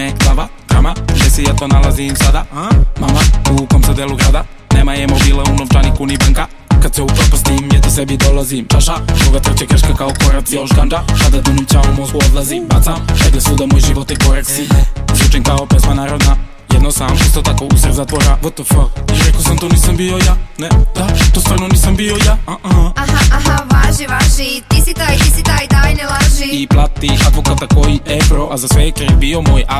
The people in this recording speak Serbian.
me glava, drama, gdje si ja to nalazim sada? Mama, u kom se delu grada? Nema je mobila u novčaniku ni banka. Kad se upropastim, jedi sebi dolazim. Čaša, druga treće keška kao korac. Još ganda, kada dunim čao u mozgu odlazim. Bacam, šegle svuda moj život je koreksi. Zvučim kao pesma narodna. Jedno sam, isto tako usred zatvora. What the fuck? I rekao sam to nisam bio ja. Ne, da, to stvarno nisam bio ja. Aha, važi, ti si taj, daj ne laži. I plati advokata koji evro, a za sve je kriv bio moj